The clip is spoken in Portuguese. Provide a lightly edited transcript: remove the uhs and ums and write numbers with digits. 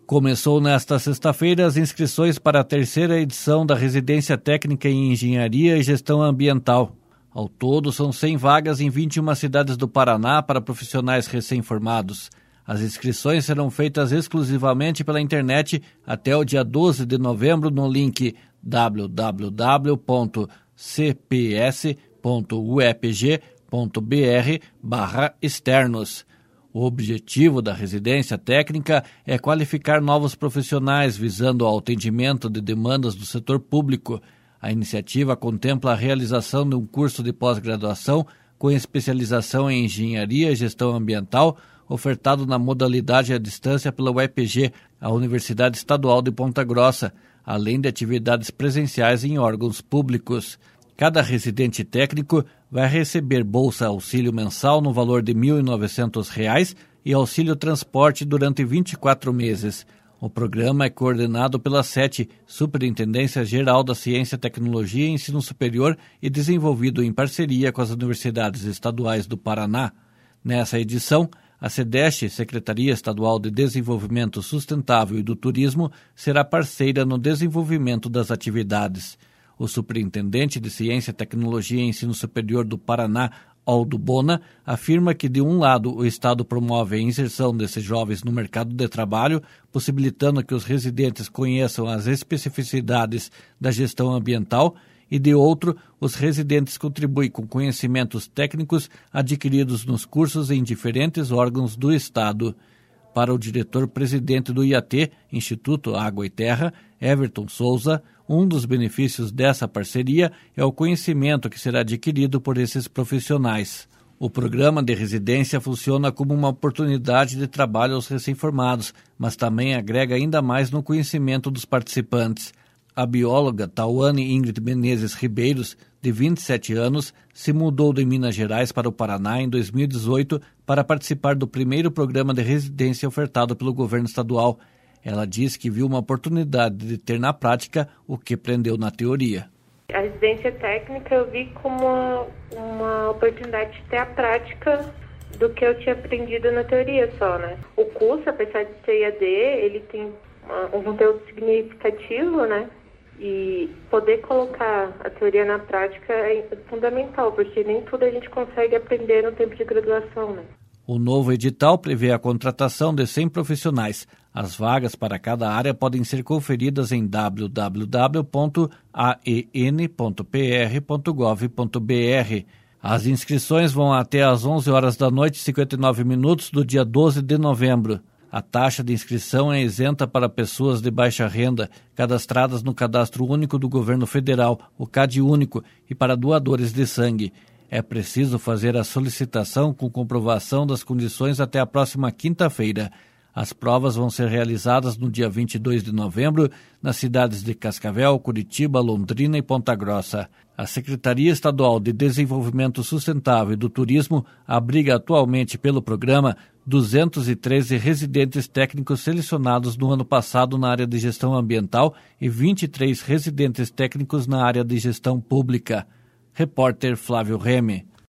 Começou nesta sexta-feira as inscrições para a terceira edição da Residência Técnica em Engenharia e Gestão Ambiental. Ao todo, são 100 vagas em 21 cidades do Paraná para profissionais recém-formados. As inscrições serão feitas exclusivamente pela internet até o dia 12 de novembro no link www.cps.uepg.br/externos. O objetivo da residência técnica é qualificar novos profissionais visando ao atendimento de demandas do setor público. A iniciativa contempla a realização de um curso de pós-graduação com especialização em Engenharia e Gestão Ambiental, ofertado na modalidade à distância pela UEPG, a Universidade Estadual de Ponta Grossa, além de atividades presenciais em órgãos públicos. Cada residente técnico vai receber bolsa auxílio mensal no valor de R$ 1.900 e auxílio transporte durante 24 meses. O programa é coordenado pela SET, Superintendência Geral da Ciência, Tecnologia e Ensino Superior, e desenvolvido em parceria com as universidades estaduais do Paraná. Nessa edição, a SEDEST, Secretaria Estadual de Desenvolvimento Sustentável e do Turismo, será parceira no desenvolvimento das atividades. O superintendente de Ciência, Tecnologia e Ensino Superior do Paraná, Aldo Bona, afirma que, de um lado, o Estado promove a inserção desses jovens no mercado de trabalho, possibilitando que os residentes conheçam as especificidades da gestão ambiental, e, de outro, os residentes contribuem com conhecimentos técnicos adquiridos nos cursos em diferentes órgãos do Estado. Para o diretor-presidente do IAT, Instituto Água e Terra, Everton Souza, um dos benefícios dessa parceria é o conhecimento que será adquirido por esses profissionais. O programa de residência funciona como uma oportunidade de trabalho aos recém-formados, mas também agrega ainda mais no conhecimento dos participantes. A bióloga Tauane Ingrid Menezes Ribeiros, de 27 anos, se mudou de Minas Gerais para o Paraná em 2018 para participar do primeiro programa de residência ofertado pelo governo estadual. Ela diz que viu uma oportunidade de ter na prática o que aprendeu na teoria. A residência técnica eu vi como uma oportunidade de ter a prática do que eu tinha aprendido na teoria só, né? O curso, apesar de ser EAD, ele tem um conteúdo significativo, né? E poder colocar a teoria na prática é fundamental, porque nem tudo a gente consegue aprender no tempo de graduação, né? O novo edital prevê a contratação de 100 profissionais. As vagas para cada área podem ser conferidas em www.an.pr.gov.br. As inscrições vão até às 11 horas da noite e 59 minutos do dia 12 de novembro. A taxa de inscrição é isenta para pessoas de baixa renda, cadastradas no Cadastro Único do Governo Federal, o CadÚnico, e para doadores de sangue. É preciso fazer a solicitação com comprovação das condições até a próxima quinta-feira. As provas vão ser realizadas no dia 22 de novembro nas cidades de Cascavel, Curitiba, Londrina e Ponta Grossa. A Secretaria Estadual de Desenvolvimento Sustentável e do Turismo abriga atualmente pelo programa 213 residentes técnicos selecionados no ano passado na área de gestão ambiental e 23 residentes técnicos na área de gestão pública. Repórter Flávio Reme.